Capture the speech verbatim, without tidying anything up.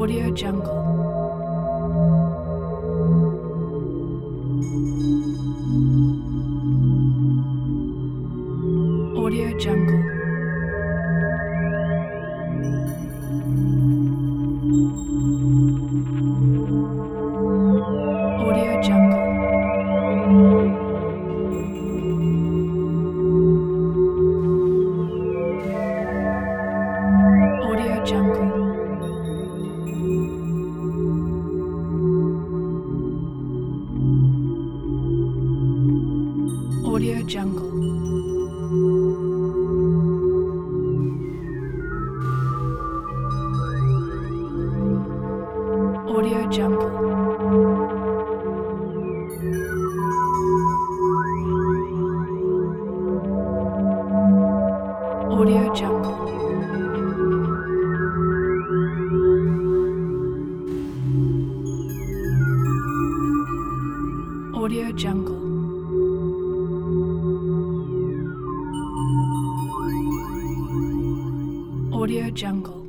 Audio Jungle. Audio Jungle. Audio Jungle. Audio Jungle. Audio Jungle. Audio Jungle. Audio Jungle. Audio Jungle. Audio Jungle.